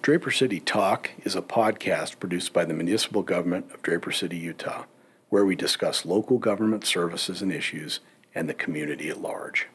Draper City Talk is a podcast produced by the municipal government of Draper City, Utah, where we discuss local government services and issues and the community at large.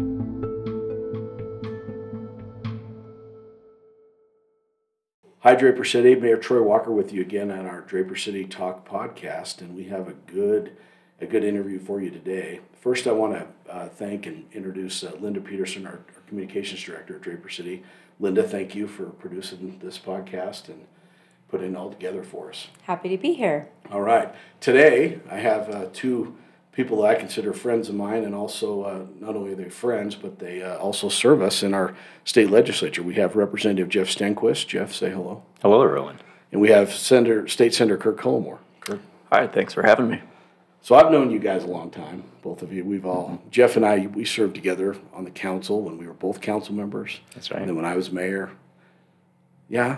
Hi, Draper City. Mayor Troy Walker with you again on our Draper City Talk podcast, and we have a good interview for you today. First, I want to thank and introduce Linda Peterson, our communications director at Draper City. Linda, thank you for producing this podcast and putting it all together for us. Happy to be here. All right. Today, I have two people that I consider friends of mine, and also not only are they friends, but they also serve us in our state legislature. We have Representative Jeff Stenquist. Jeff, say hello. Hello, everyone. And we have State Senator Kirk Cullimore. Kirk. Hi, thanks for having me. So I've known you guys a long time, both of you. Jeff and I, we served together on the council when we were both council members. That's right. And then when I was mayor, it's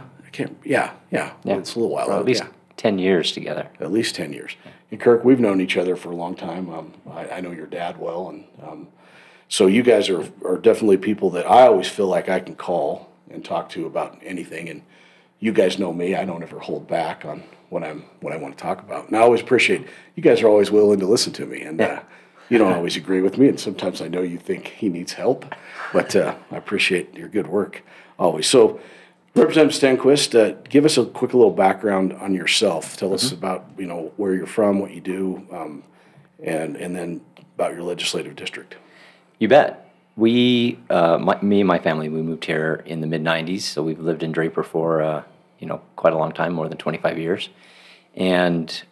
a little while. Well, at least 10 years together. At least 10 years. And Kirk, we've known each other for a long time. I know your dad well, and so you guys are definitely people that I always feel like I can call and talk to about anything. And you guys know me; I don't ever hold back on what I want to talk about. And I always appreciate you guys are always willing to listen to me. And you don't always agree with me, and sometimes I know you think he needs help, but I appreciate your good work always. So, Representative Stenquist, give us a quick little background on yourself. Tell us about where you're from, what you do, and then about your legislative district. You bet. Me and my family, we moved here in the mid-'90s, so we've lived in Draper for quite a long time, more than 25 years. And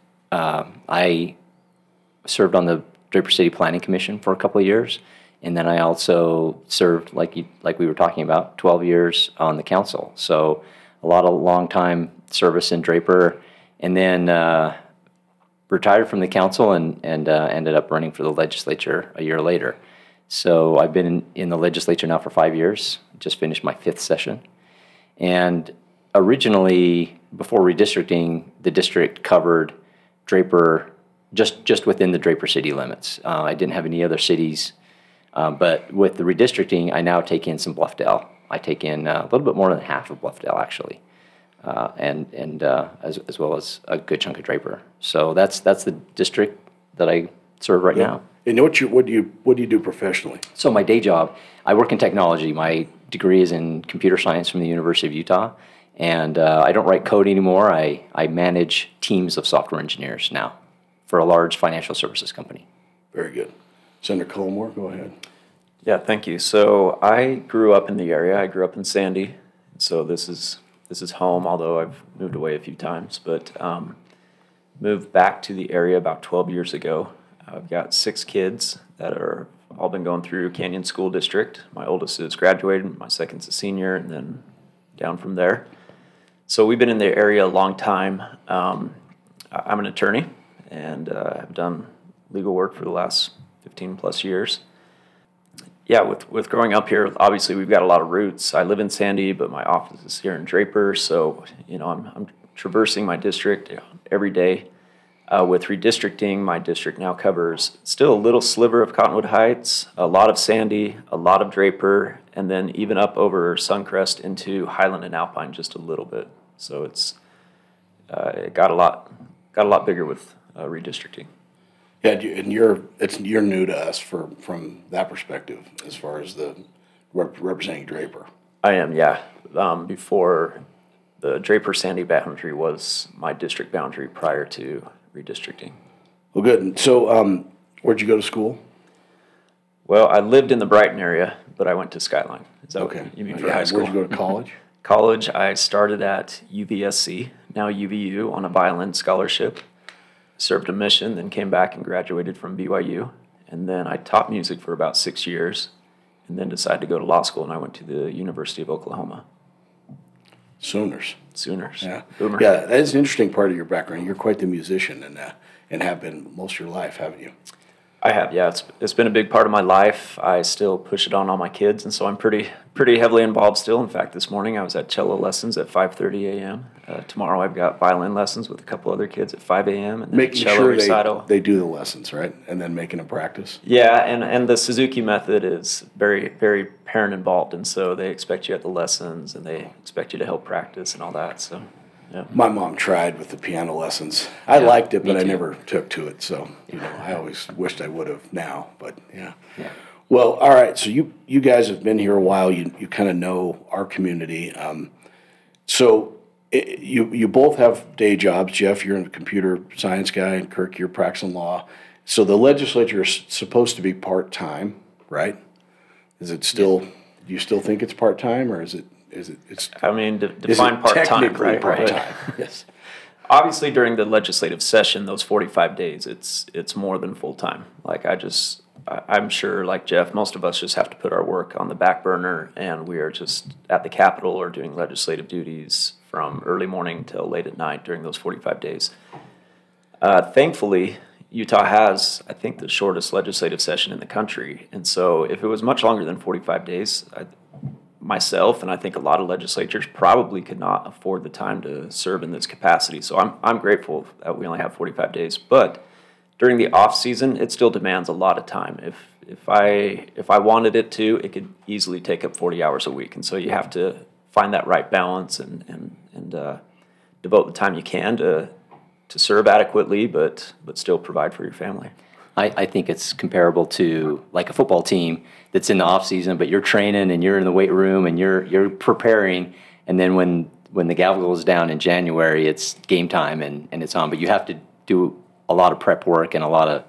I served on the Draper City Planning Commission for a couple of years, and then I also served, like we were talking about, 12 years on the council. So a lot of long-time service in Draper, and then retired from the council and ended up running for the legislature a year later. So I've been in the legislature now for 5 years, just finished my 5th session. And originally, before redistricting, the district covered Draper just within the Draper city limits. I didn't have any other cities, but with the redistricting, I now take in some Bluffdale. I take in a little bit more than half of Bluffdale, actually, and as well as a good chunk of Draper. So that's the district that I serve right now. And what do you do professionally? So my day job, I work in technology. My degree is in computer science from the University of Utah, and I don't write code anymore. I manage teams of software engineers now for a large financial services company. Very good. Senator Cullimore, go ahead. Yeah, thank you. So I grew up in the area. I grew up in Sandy, so this is home, although I've moved away a few times, but moved back to the area about 12 years ago. I've got 6 kids that are all been going through Canyon School District. My oldest is graduated, my second's a senior, and then down from there. So we've been in the area a long time. I'm an attorney, and have done legal work for the last 15 plus years. Yeah, with growing up here, obviously we've got a lot of roots. I live in Sandy, but my office is here in Draper, so I'm traversing my district every day. With redistricting, my district now covers still a little sliver of Cottonwood Heights, a lot of Sandy, a lot of Draper, and then even up over Suncrest into Highland and Alpine just a little bit. So it got a lot bigger with redistricting. Yeah, and you're new to us from that perspective as far as the representing Draper. I am, yeah. Before the Draper-Sandy boundary was my district boundary prior to redistricting. Well, good. So, where'd you go to school? Well, I lived in the Brighton area, but I went to Skyline. Is that okay? What you mean for high school? Where'd you go to college? College, I started at UVSC, now UVU, on a violin scholarship. Served a mission, then came back and graduated from BYU. And then I taught music for about 6 years, and then decided to go to law school, and I went to the University of Oklahoma. Sooners. Yeah. Boomer. Yeah, that is an interesting part of your background. You're quite the musician and have been most of your life, haven't you? I have, yeah. It's been a big part of my life. I still push it on all my kids, and so I'm pretty heavily involved still. In fact, this morning I was at cello lessons at 5:30 a.m. Tomorrow I've got violin lessons with a couple other kids at 5 a.m. and then Making cello sure recital. they do the lessons, right? And then making them practice. Yeah, and the Suzuki method is very, very parent involved, and so they expect you at the lessons, and they expect you to help practice and all that. So, yeah. My mom tried with the piano lessons. I Yeah, liked it, me but I too. never took to it. So, I always wished I would have now, but yeah. Yeah. Well, all right. So you guys have been here a while. You kind of know our community. You both have day jobs. Jeff, you're a computer science guy, and Kirk, you're practicing law. So the legislature is supposed to be part-time, right? Is it still? Do you still think it's part-time, or is it? It's I mean, is it define part-time, technically right? part-time? Yes. Obviously, during the legislative session, those 45 days, it's more than full-time. Like I'm sure, like Jeff, most of us just have to put our work on the back burner, and we are just at the Capitol or doing legislative duties from early morning till late at night during those 45 days. Thankfully, Utah has, I think, the shortest legislative session in the country, and so if it was much longer than 45 days, myself and I think a lot of legislatures probably could not afford the time to serve in this capacity. So I'm grateful that we only have 45 days, but during the off season, it still demands a lot of time. If I wanted it to, it could easily take up 40 hours a week, and so you have to find that right balance and devote the time you can to serve adequately, but still provide for your family. I think it's comparable to like a football team that's in the off season, but you're training and you're in the weight room and you're preparing, and then when the gavel goes down in January, it's game time and it's on. But you have to do a lot of prep work and a lot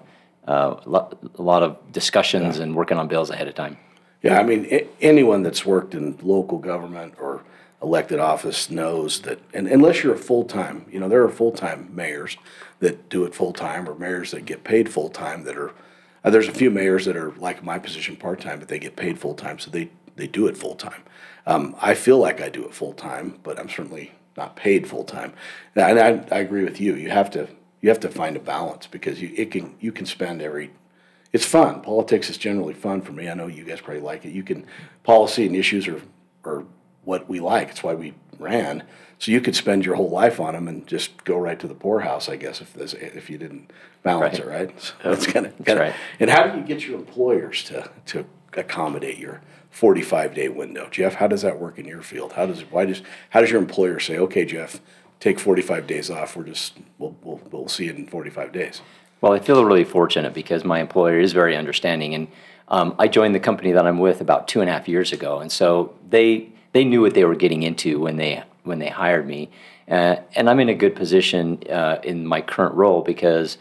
of discussions and working on bills ahead of time. Yeah, I mean, anyone that's worked in local government or elected office knows that, and unless you're a full-time, there are full-time mayors that do it full-time, or mayors that get paid full-time that are, there's a few mayors that are like my position part-time, but they get paid full-time, so they do it full-time. I feel like I do it full-time, but I'm certainly not paid full-time. And I agree with you. You have to find a balance, because you can spend it's fun. Politics is generally fun for me. I know you guys probably like it. Policy and issues are what we like. It's why we ran. So you could spend your whole life on them and just go right to the poorhouse, I guess, if you didn't balance it, right? So that's kind of right. And how do you get your employers to accommodate your 45-day window? Jeff, how does that work in your field? How does your employer say, okay, Jeff, take 45 days off. We'll see you in 45 days. Well, I feel really fortunate because my employer is very understanding, and I joined the company that I'm with about 2.5 years ago, and so they knew what they were getting into when they hired me, and I'm in a good position in my current role because,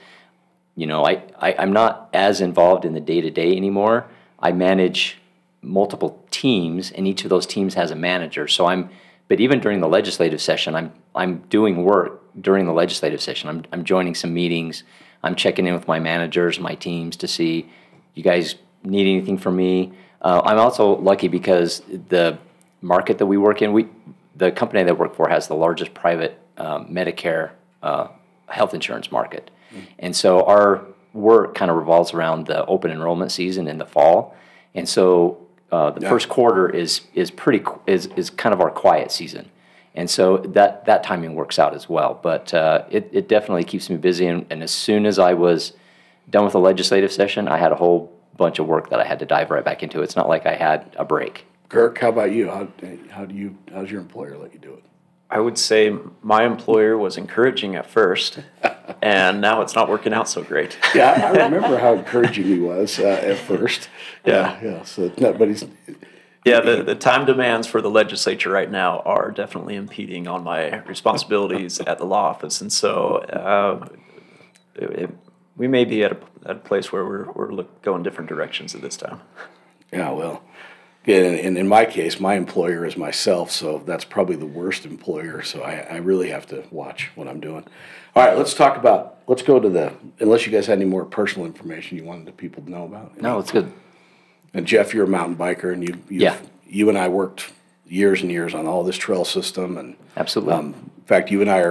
I'm not as involved in the day-to-day anymore. I manage multiple teams, and each of those teams has a manager. But even during the legislative session, I'm doing work during the legislative session. I'm joining some meetings. I'm checking in with my managers, my teams to see, you guys need anything from me? I'm also lucky because the market that we work in, the company that I work for has the largest private Medicare health insurance market. And so our work kind of revolves around the open enrollment season in the fall. And so the first quarter is kind of our quiet season. And so that timing works out as well. But it definitely keeps me busy. And as soon as I was done with the legislative session, I had a whole bunch of work that I had to dive right back into. It's not like I had a break. Kirk, how about you? How's your employer let you do it? I would say my employer was encouraging at first, and now it's not working out so great. Yeah, I remember how encouraging he was at first. Yeah. So it's not, but he's. Yeah, the time demands for the legislature right now are definitely impeding on my responsibilities at the law office, and so we may be at a place where we're going different directions at this time. Yeah, well, and in my case, my employer is myself, so that's probably the worst employer. So I really have to watch what I'm doing. All right, let's go to unless you guys had any more personal information you wanted the people to know about. No, it's good. And Jeff, you're a mountain biker, and you and I worked years and years on all this trail system, and absolutely. In fact, you and I are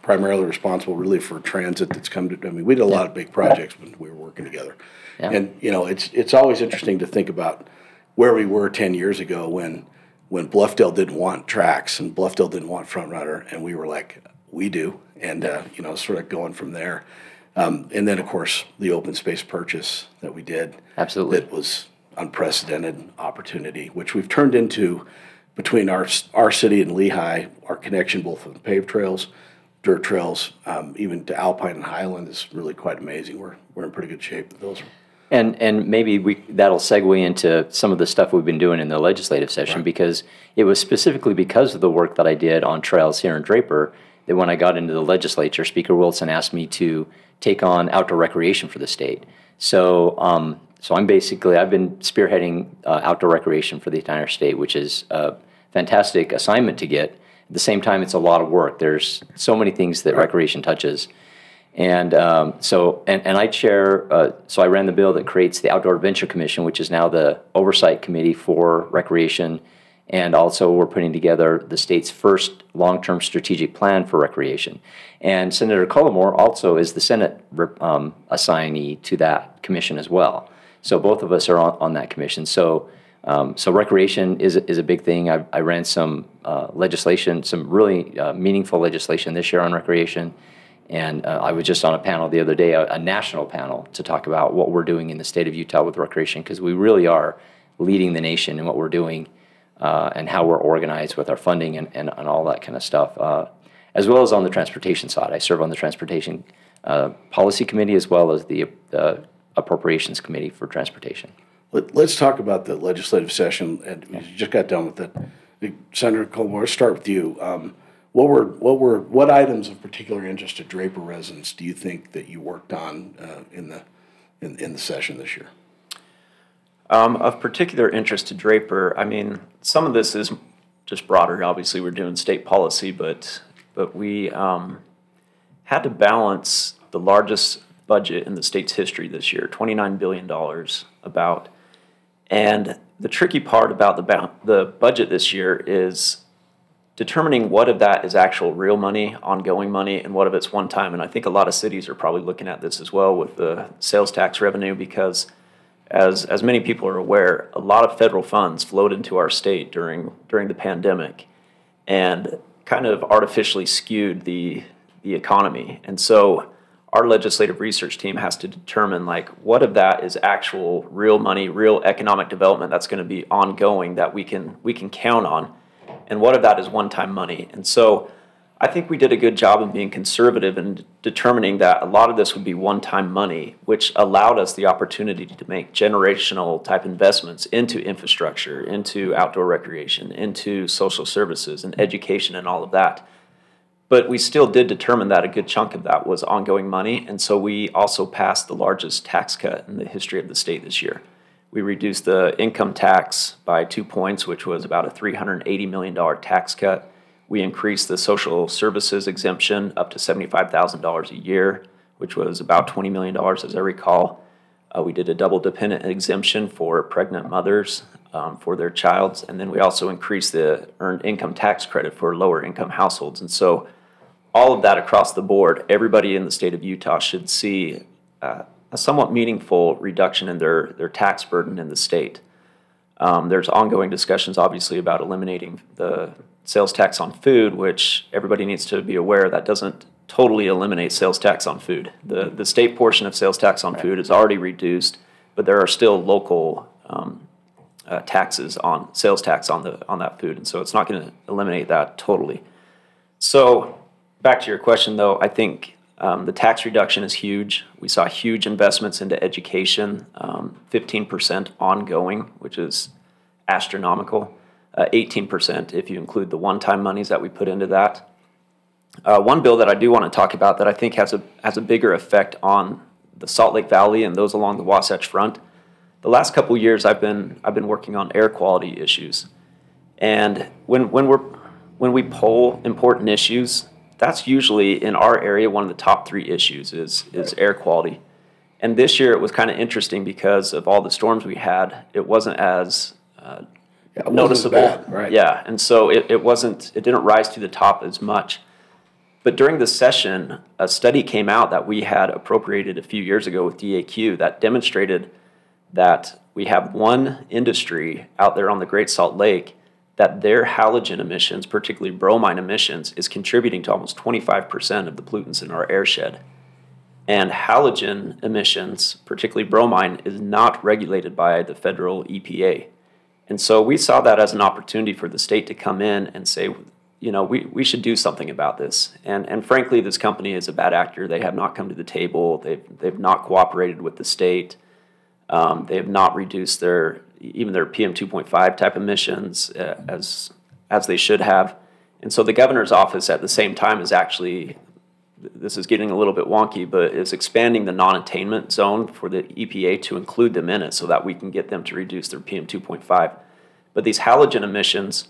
primarily responsible really for transit that's come to, I mean, we did a lot of big projects when we were working together. Yeah. And, it's always interesting to think about where we were 10 years ago when Bluffdale didn't want tracks and Bluffdale didn't want Front Runner, and we were like, we do, and, sort of going from there. And then, of course, the open space purchase that we did. Absolutely. That was unprecedented opportunity, which we've turned into, between our city and Lehigh, our connection both on paved trails, dirt trails, even to Alpine and Highland is really quite amazing. We're in pretty good shape with those. And maybe that'll segue into some of the stuff we've been doing in the legislative session, Right. because it was specifically because of the work that I did on trails here in Draper that when I got into the legislature, Speaker Wilson asked me to take on outdoor recreation for the state. So I've been spearheading outdoor recreation for the entire state, which is a fantastic assignment to get. At the same time, it's a lot of work. There's so many things that recreation touches. And I chair, so I ran the bill that creates the Outdoor Adventure Commission, which is now the oversight committee for recreation. And also we're putting together the state's first long-term strategic plan for recreation. And Senator Cullimore also is the Senate assignee to that commission as well. So both of us are on that commission. So recreation is a big thing. I ran some legislation, some really meaningful legislation this year on recreation. And I was just on a panel the other day, a national panel, to talk about what we're doing in the state of Utah with recreation, because we really are leading the nation in what we're doing and how we're organized with our funding and all that kind of stuff, as well as on the transportation side. I serve on the Transportation Policy Committee as well as the Appropriations Committee for Transportation. Let's talk about the legislative session, and you just got done with it. Senator Cullimore, let's start with you. What items of particular interest to Draper residents do you think that you worked on in the session this year? Of particular interest to Draper, I mean, some of this is just broader. Obviously, we're doing state policy, but we had to balance the largest budget in the state's history this year, $29 billion about. And the tricky part about the budget this year is determining what of that is actual real money, ongoing money, and what of it's one time. And I think a lot of cities are probably looking at this as well with the sales tax revenue, because as many people are aware, a lot of federal funds flowed into our state during the pandemic and kind of artificially skewed the economy. And so our legislative research team has to determine, like, what of that is actual real money, real economic development that's going to be ongoing that we can count on, and what of that is one-time money. And so I think we did a good job of being conservative in determining that a lot of this would be one-time money, which allowed us the opportunity to make generational type investments into infrastructure, into outdoor recreation, into social services and education and all of that. But we still did determine that a good chunk of that was ongoing money, and so we also passed the largest tax cut in the history of the state this year. We reduced the income tax by 2 points, which was about a $380 million tax cut. We increased the social services exemption up to $75,000 a year, which was about $20 million, as I recall. We did a double dependent exemption for pregnant mothers for their child, and then we also increased the earned income tax credit for lower income households. And so all of that across the board, everybody in the state of Utah should see a somewhat meaningful reduction in their tax burden in the state. There's ongoing discussions, obviously, about eliminating the sales tax on food, which everybody needs to be aware that doesn't totally eliminate sales tax on food. The state portion of sales tax on food is already reduced, but there are still local taxes on sales tax on that food, and so it's not going to eliminate that totally. So back to your question, though, I think the tax reduction is huge. We saw huge investments into education, 15% ongoing, which is astronomical, 18% if you include the one-time monies that we put into that. One bill that I do want to talk about that I think has a bigger effect on the Salt Lake Valley and those along the Wasatch Front. The last couple of years, I've been working on air quality issues, and when we poll important issues, that's usually in our area one of the top 3 issues is air quality. And this year it was kind of interesting because of all the storms we had. It wasn't as noticeable. As bad, right? Yeah, and so it didn't rise to the top as much. But during the session, a study came out that we had appropriated a few years ago with DAQ that demonstrated that we have one industry out there on the Great Salt Lake that their halogen emissions, particularly bromine emissions, is contributing to almost 25% of the pollutants in our airshed. And halogen emissions, particularly bromine, is not regulated by the federal EPA. And so we saw that as an opportunity for the state to come in and say, we should do something about this. And frankly, this company is a bad actor. They have not come to the table. They've not cooperated with the state. They have not reduced their PM 2.5 type emissions as they should have. And so the governor's office at the same time is actually, this is getting a little bit wonky, but is expanding the non-attainment zone for the EPA to include them in it so that we can get them to reduce their PM 2.5. But these halogen emissions,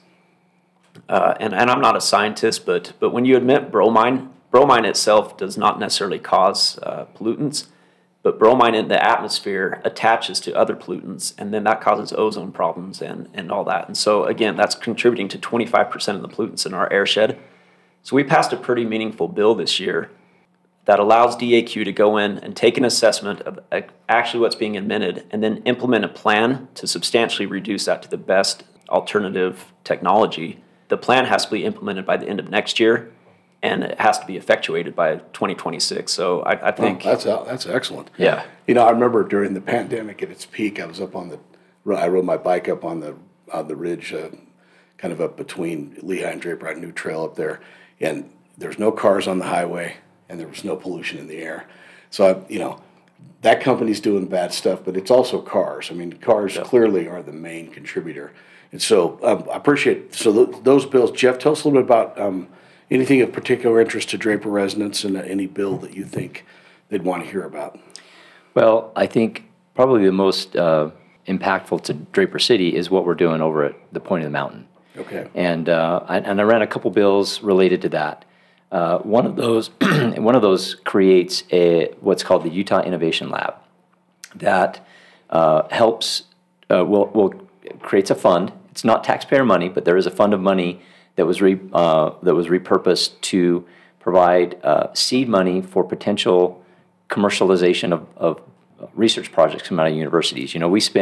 and I'm not a scientist, but when you emit bromine itself does not necessarily cause pollutants, but bromine in the atmosphere attaches to other pollutants, and then that causes ozone problems and all that. And so, again, that's contributing to 25% of the pollutants in our airshed. So we passed a pretty meaningful bill this year that allows DAQ to go in and take an assessment of actually what's being emitted and then implement a plan to substantially reduce that to the best alternative technology. The plan has to be implemented by the end of next year, and it has to be effectuated by 2026. So I think that's excellent. Yeah. I remember during the pandemic at its peak, I was I rode my bike up on the ridge, kind of up between Lehigh and Draper, a new trail up there, and there's no cars on the highway, and there was no pollution in the air. So that company's doing bad stuff, but it's also cars. I mean, cars clearly are the main contributor. And so I appreciate those bills. Jeff, tell us a little bit about anything of particular interest to Draper residents and any bill that you think they'd want to hear about. Well, I think probably the most impactful to Draper City is what we're doing over at the Point of the Mountain. Okay. And I ran a couple bills related to that. One of those creates what's called the Utah Innovation Lab that helps creates a fund. It's not taxpayer money, but there is a fund of money that was repurposed to provide seed money for potential commercialization of research projects coming out of universities.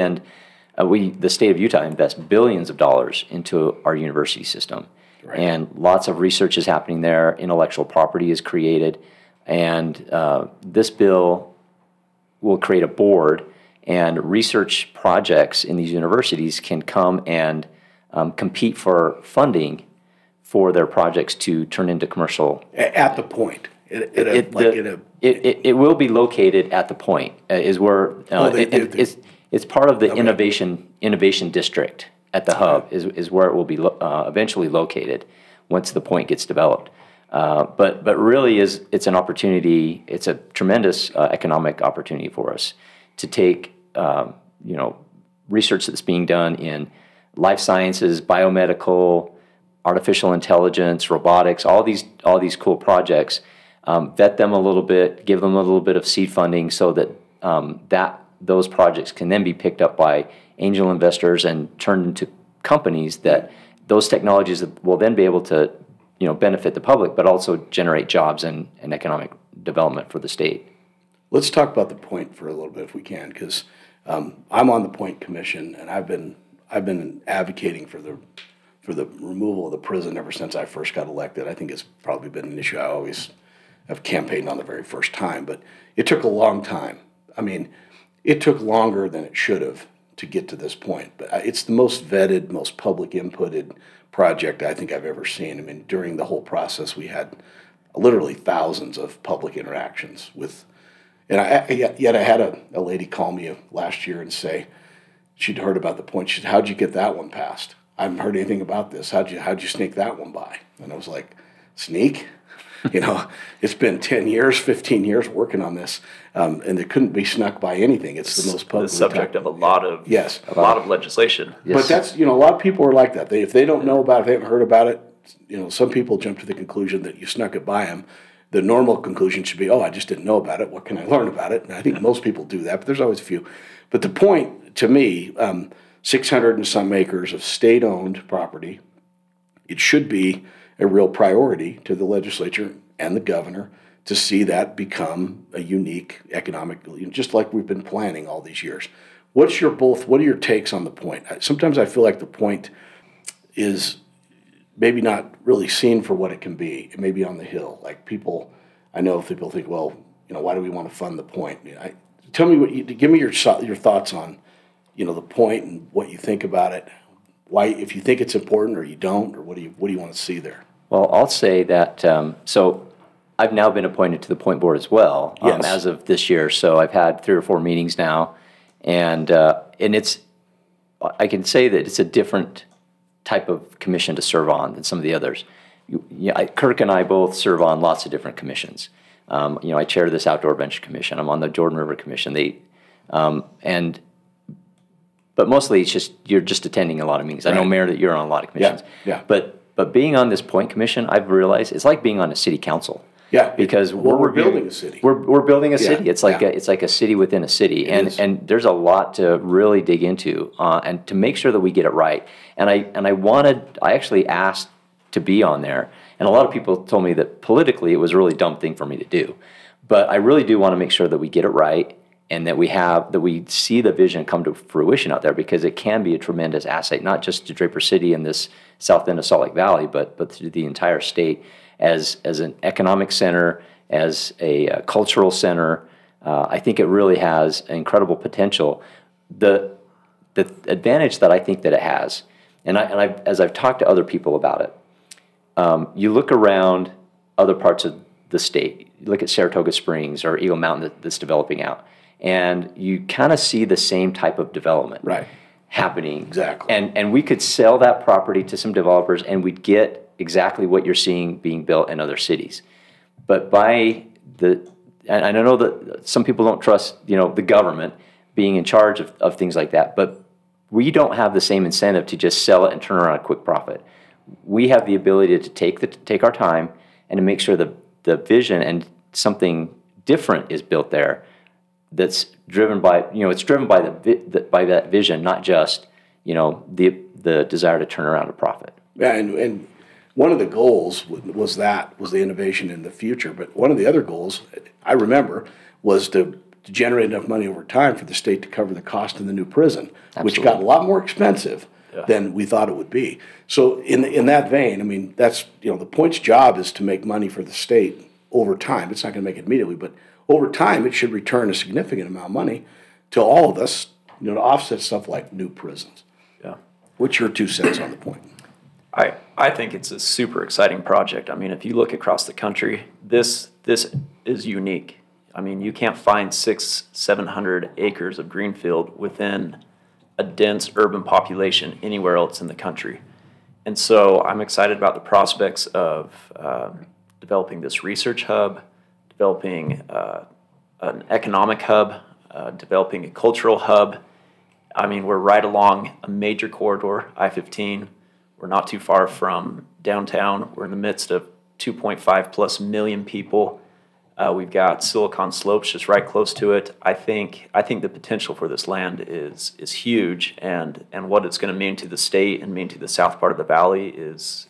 The state of Utah invests billions of dollars into our university system. Right. And lots of research is happening there. Intellectual property is created. And this bill will create a board, and research projects in these universities can come and compete for funding for their projects to turn into commercial. At the point. It will be located at the point, is where it's part of the innovation district at the hub is where it will be eventually located once the point gets developed. But really it's an opportunity. It's a tremendous economic opportunity for us to take research that's being done in life sciences, biomedical, artificial intelligence, robotics, all these cool projects. Vet them a little bit, give them a little bit of seed funding so that those projects can then be picked up by angel investors and turned into companies that those technologies will then be able to benefit the public, but also generate jobs and economic development for the state. Let's talk about the point for a little bit if we can, because I'm on the Point Commission, and I've been advocating for the removal of the prison ever since I first got elected. I think it's probably been an issue I always have campaigned on the very first time, but it took a long time. I mean, it took longer than it should have to get to this point, but it's the most vetted, most public inputted project I think I've ever seen. I mean, during the whole process, we had literally thousands of public interactions with, and I had a lady call me last year and say she'd heard about the point. She said, "How'd you get that one passed? I haven't heard anything about this. How'd you sneak that one by?" And I was like, "Sneak?" It's been 10 years, 15 years working on this, and it couldn't be snuck by anything. It's the most public. The subject of a lot of legislation. Yes. But that's a lot of people are like that. If they don't know about it, if they haven't heard about it, some people jump to the conclusion that you snuck it by them. The normal conclusion should be, "Oh, I just didn't know about it. What can I learn about it?" And I think most people do that, but there's always a few. But the point to me, 600 and some acres of state-owned property. It should be a real priority to the legislature and the governor to see that become a unique economic, just like we've been planning all these years. What are your takes on the point? Sometimes I feel like the point is maybe not really seen for what it can be. It may be on the hill. Like I know if people think, well, why do we want to fund the point? Tell me give me your thoughts on, the point and what you think about it. Why, if you think it's important or you don't, or what do you want to see there? Well, I'll say that, so I've now been appointed to the Point Board as well, Yes. as of this year. So I've had 3 or 4 meetings now, and I can say that it's a different type of commission to serve on than some of the others. Kirk and I both serve on lots of different commissions. I chair this Outdoor Adventure Commission. I'm on the Jordan River Commission. But mostly it's just you're just attending a lot of meetings. I know, Mayor, that you're on a lot of commissions. Yeah. But being on this Point Commission, I've realized it's like being on a city council. Yeah, because we're building a city. We're building a city. Yeah, It's like it's like a city within a city, and there's a lot to really dig into, and to make sure that we get it right. And I actually asked to be on there, and a lot of people told me that politically it was a really dumb thing for me to do, but I really do want to make sure that we get it right, and that we see the vision come to fruition out there, because it can be a tremendous asset, not just to Draper City and this south end of Salt Lake Valley, but to the entire state as an economic center, as a cultural center. I think it really has incredible potential. The advantage that I think that it has, as I've talked to other people about it, you look around other parts of the state. You look at Saratoga Springs or Eagle Mountain that's developing out, and you kind of see the same type of development happening. Exactly. And we could sell that property to some developers, and we'd get exactly what you're seeing being built in other cities. But and I know that some people don't trust, the government being in charge of things like that, but we don't have the same incentive to just sell it and turn around a quick profit. We have the ability to take our time and to make sure the vision and something different is built there, that's driven by by that vision, not just the desire to turn around a profit. Yeah, and one of the goals was the innovation in the future. But one of the other goals I remember was to generate enough money over time for the state to cover the cost of the new prison, which got a lot more expensive than we thought it would be. So in that vein, I mean, that's the Point's job is to make money for the state over time. It's not going to make it immediately, but over time, it should return a significant amount of money to all of us, to offset stuff like new prisons. Yeah. What's your 2 cents on the Point? I think it's a super exciting project. I mean, if you look across the country, this is unique. I mean, you can't find 600-700 acres of greenfield within a dense urban population anywhere else in the country. And so I'm excited about the prospects of developing this research hub, developing an economic hub, developing a cultural hub. I mean, we're right along a major corridor, I-15. We're not too far from downtown. We're in the midst of 2.5 plus million people. We've got Silicon Slopes just right close to it. I think the potential for this land is huge, and what it's going to mean to the state and mean to the south part of the valley is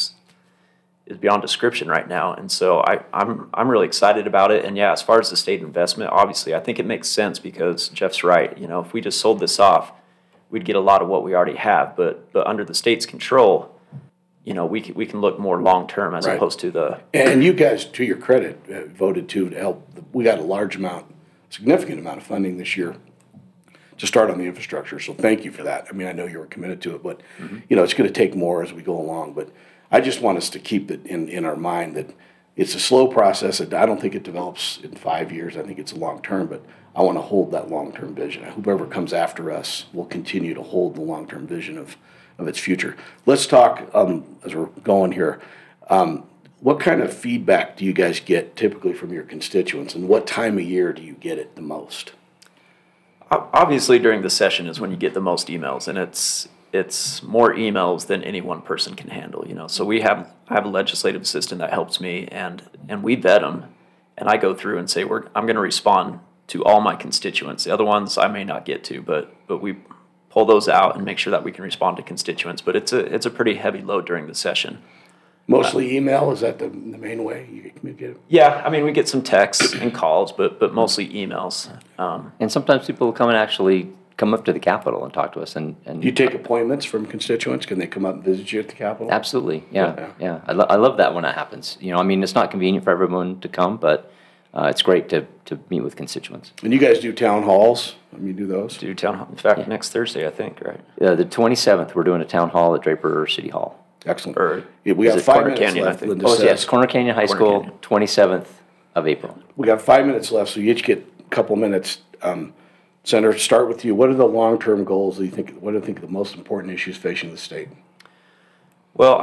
beyond description right now. And so I'm really excited about it. And yeah, as far as the state investment, obviously I think it makes sense, because Jeff's right. If we just sold this off, we'd get a lot of what we already have. But under the state's control, we can look more long term as opposed to the. And you guys, to your credit, voted to help. We got a significant amount of funding this year to start on the infrastructure. So thank you for that. I mean, I know you were committed to it, but it's going to take more as we go along. But I just want us to keep it in our mind that it's a slow process. I don't think it develops in 5 years. I think it's a long term, but I want to hold that long-term vision. Whoever comes after us will continue to hold the long-term vision of its future. Let's talk, as we're going here, what kind of feedback do you guys get typically from your constituents, and what time of year do you get it the most? Obviously, during the session is when you get the most emails, and it's more emails than any one person can handle. So I have a legislative assistant that helps me, and we vet them, and I go through and say I'm going to respond to all my constituents. The other ones I may not get to, but we pull those out and make sure that we can respond to constituents. But it's a pretty heavy load during the session. Mostly email, is that the main way you communicate? Yeah, I mean, we get some texts and calls, but mostly emails. And sometimes people will come and actually come up to the Capitol and talk to us. And Do you take appointments from constituents? Can they come up and visit you at the Capitol? absolutely, yeah. I love that when that happens. You know, I mean, it's not convenient for everyone to come, but it's great to meet with constituents. And you guys do town halls? You do those? Do town hall, in fact, next Thursday, I think, right? The 27th, we're doing a town hall at Draper City Hall. Excellent. Or Yeah, we is got it 5 Corner minutes Canyon, I left. think? Linda Oh, says. yes, Corner Canyon High Corner School, Canyon. 27th of April. We got 5 minutes left, so you each get a couple minutes. Senator, start with you. What are the long-term goals that you think, what do you think are the most important issues facing the state? Well,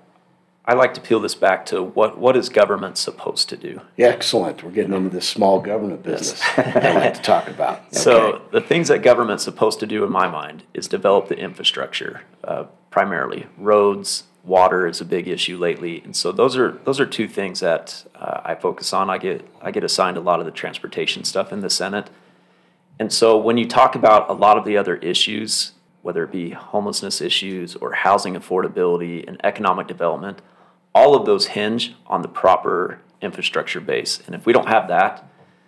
I like to peel this back to what is government supposed to do? Yeah, excellent. We're getting into this small government business I like to talk about. So the things that government's supposed to do, in my mind, is develop the infrastructure, primarily roads. Water is a big issue lately, and so those are two things that I focus on. I get assigned a lot of the transportation stuff in the Senate, and so when you talk about a lot of the other issues, whether it be homelessness issues or housing affordability and economic development, all of those hinge on the proper infrastructure base. And if we don't have that,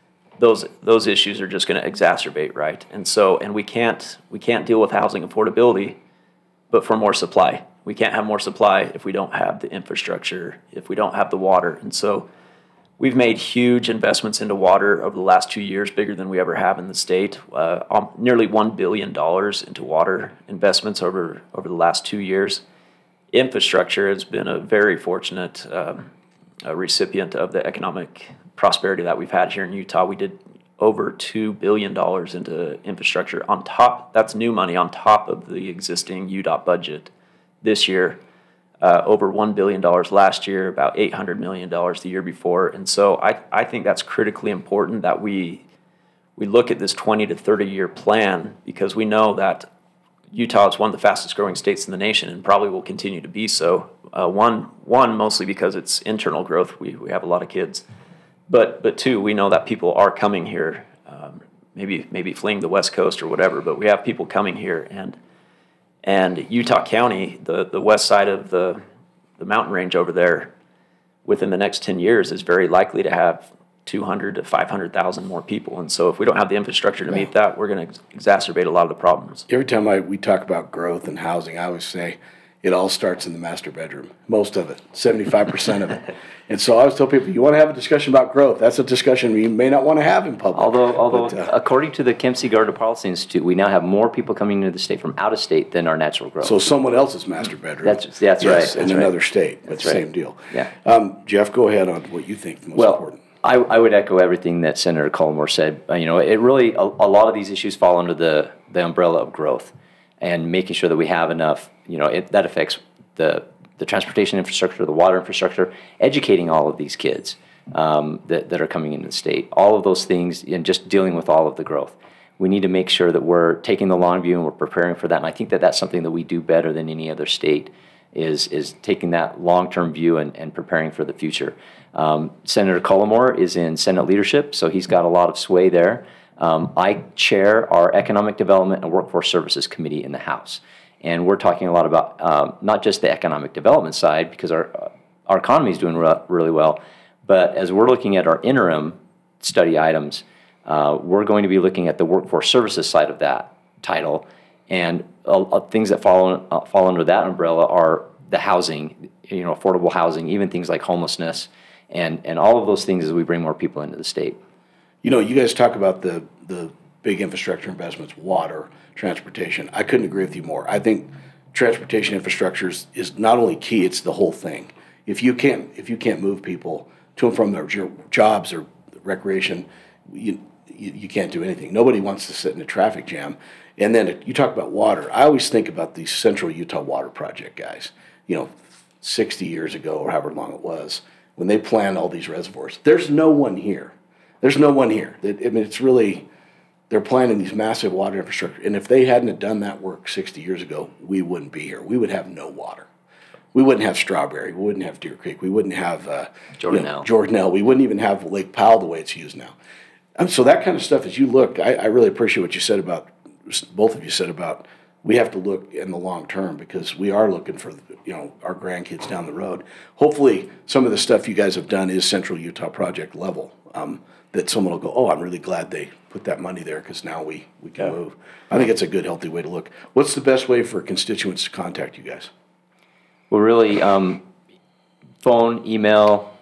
those issues are just going to exacerbate, right? And we can't deal with housing affordability, but for more supply. We can't have more supply if we don't have the infrastructure, if we don't have the water. And so we've made huge investments into water over the last 2 years, bigger than we ever have in the state. Nearly $1 billion into water investments over the last 2 years. Infrastructure has been a very fortunate recipient of the economic prosperity that we've had here in Utah. We did over $2 billion into infrastructure on top. That's new money on top of the existing UDOT budget this year. Over $1 billion last year, about $800 million the year before. And so I think that's critically important that we look at this 20 to 30 year plan, because we know that Utah is one of the fastest growing states in the nation and probably will continue to be so. One, mostly because it's internal growth. We have a lot of kids. But two, we know that people are coming here, maybe fleeing the West Coast or whatever, but we have people coming here. And Utah County, the west side of the mountain range over there, within the next 10 years is very likely to have 200 to 500,000 more people. And so if we don't have the infrastructure to meet that, we're going to exacerbate a lot of the problems. Every time we talk about growth and housing, I always say it all starts in the master bedroom. Most of it, 75% of it. And so I always tell people, you want to have a discussion about growth, that's a discussion you may not want to have in public. Although according to the Kempsey Gardner Policy Institute, we now have more people coming into the state from out of state than our natural growth. So someone else's master bedroom. That's yes, right. In That's another right. state, but That's right. same deal. Yeah. Jeff, go ahead on what you think is most important. I would echo everything that Senator Cullimore said. It really, a lot of these issues fall under the umbrella of growth and making sure that we have enough, that affects the transportation infrastructure, the water infrastructure, educating all of these kids that are coming into the state. All of those things, and just dealing with all of the growth. We need to make sure that we're taking the long view and we're preparing for that. And I think that that's something that we do better than any other state, is taking that long-term view and preparing for the future. Senator Cullimore is in Senate leadership, so he's got a lot of sway there. I chair our Economic Development and Workforce Services Committee in the House. And we're talking a lot about not just the economic development side, because our economy is doing really well, but as we're looking at our interim study items, we're going to be looking at the workforce services side of that title. And things that fall under that umbrella are the housing, affordable housing, even things like homelessness, and all of those things as we bring more people into the state. You guys talk about the big infrastructure investments, water, transportation. I couldn't agree with you more. I think transportation infrastructure is not only key, it's the whole thing. If you can't move people to and from their jobs or recreation, you can't do anything. Nobody wants to sit in a traffic jam. And then you talk about water. I always think about the Central Utah Water Project guys, 60 years ago or however long it was, when they planned all these reservoirs. There's no one here. It's really, they're planning these massive water infrastructure. And if they hadn't have done that work 60 years ago, we wouldn't be here. We would have no water. We wouldn't have Strawberry. We wouldn't have Deer Creek. We wouldn't have Jordanelle. We wouldn't even have Lake Powell the way it's used now. And so that kind of stuff, as you look, I really appreciate what you said about, both of you said about we have to look in the long term because we are looking for, our grandkids down the road. Hopefully, some of the stuff you guys have done is Central Utah Project level. That someone will go, oh, I'm really glad they put that money there because now we can move. I think it's a good, healthy way to look. What's the best way for constituents to contact you guys? Well, really, phone, email,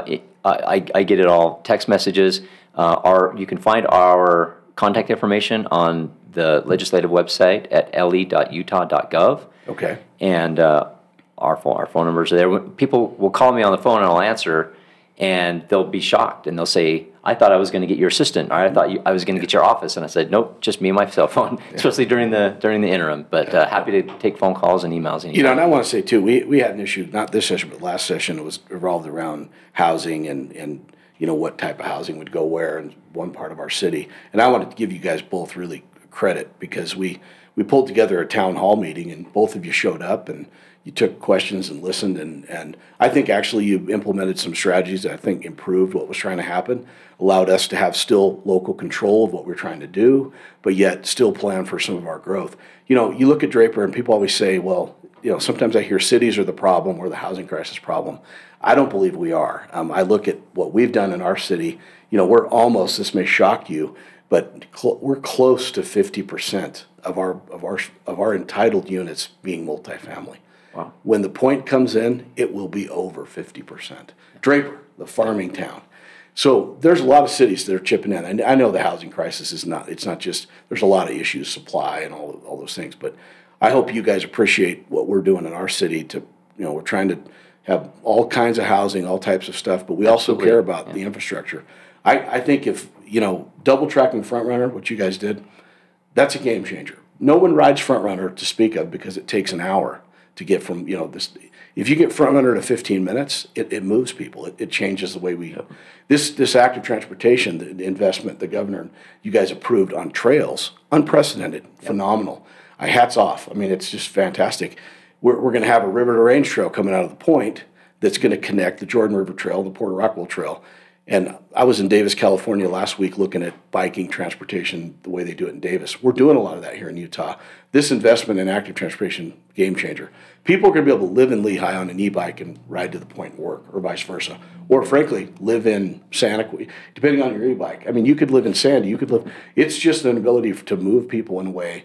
I get it all. Text messages. You can find our contact information on the legislative website at le.utah.gov. Okay. And our phone numbers are there. People will call me on the phone and I'll answer, and they'll be shocked and they'll say, I thought I was going to get your assistant, or I thought I was going to get your office. And I said, nope, just me and my cell phone, especially during the interim. But happy to take phone calls and emails. Anytime. And I want to say too, we had an issue, not this session, but last session. It was revolved around housing and what type of housing would go where in one part of our city. And I wanted to give you guys both really credit because we pulled together a town hall meeting and both of you showed up and you took questions and listened, and I think actually you implemented some strategies that I think improved what was trying to happen, allowed us to have still local control of what we're trying to do, but yet still plan for some of our growth. You look at Draper and people always say, well, sometimes I hear cities are the problem or the housing crisis problem. I don't believe we are. I look at what we've done in our city. We're almost, this may shock you, but we're close to 50% of our entitled units being multifamily. Wow. When the point comes in, it will be over 50%. Draper, the farming town. So there's a lot of cities that are chipping in. And I know the housing crisis it's not just, there's a lot of issues, supply and all those things. But I hope you guys appreciate what we're doing in our city we're trying to have all kinds of housing, all types of stuff, but we also care about the infrastructure. I think if, double tracking Front Runner, what you guys did, that's a game changer. No one rides Front Runner to speak of because it takes an hour to get from, this. If you get Front Runner to 15 minutes, it moves people. It changes the way we. Yep. This active transportation, the investment the governor, you guys approved on trails, unprecedented, phenomenal. Hats off. It's just fantastic. We're going to have a river to range trail coming out of the point that's going to connect the Jordan River Trail, the Porter Rockwell Trail. And I was in Davis, California last week looking at biking transportation, the way they do it in Davis. We're doing a lot of that here in Utah. This investment in active transportation, game changer. People are going to be able to live in Lehigh on an e-bike and ride to the point and work, or vice versa. Or frankly, live in Santa, depending on your e-bike. You could live in Sandy. It's just an ability to move people in a way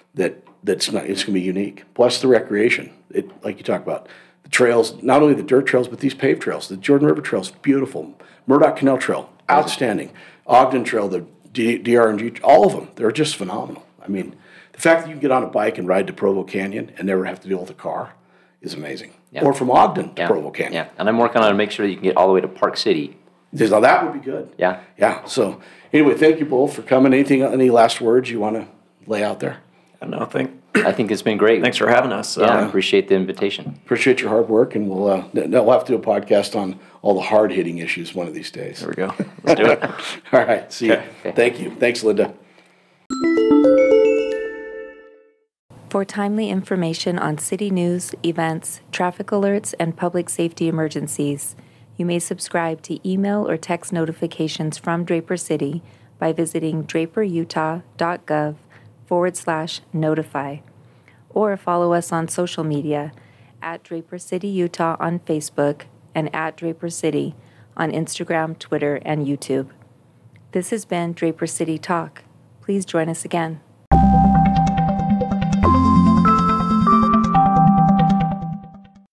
it's going to be unique. Plus the recreation, like you talk about. The trails, not only the dirt trails, but these paved trails. The Jordan River Trail is beautiful. Murdoch Canal Trail, outstanding. Ogden Trail, the DRNG, all of them, they're just phenomenal. The fact that you can get on a bike and ride to Provo Canyon and never have to deal with a car is amazing. Yeah. Or from Ogden to Provo Canyon. Yeah, and I'm working on to make sure that you can get all the way to Park City. Now that would be good. Yeah. Yeah, so anyway, thank you both for coming. Any last words you want to lay out there? No, I think it's been great. Thanks for having us. I appreciate the invitation. Appreciate your hard work, and we'll have to do a podcast on all the hard-hitting issues one of these days. There we go. Let's do it. All right, see you. Okay. Thank you. Thanks, Linda. For timely information on city news, events, traffic alerts, and public safety emergencies, you may subscribe to email or text notifications from Draper City by visiting draperutah.gov/notify, or follow us on social media at Draper City, Utah on Facebook and at Draper City on Instagram, Twitter, and YouTube. This has been Draper City Talk. Please join us again.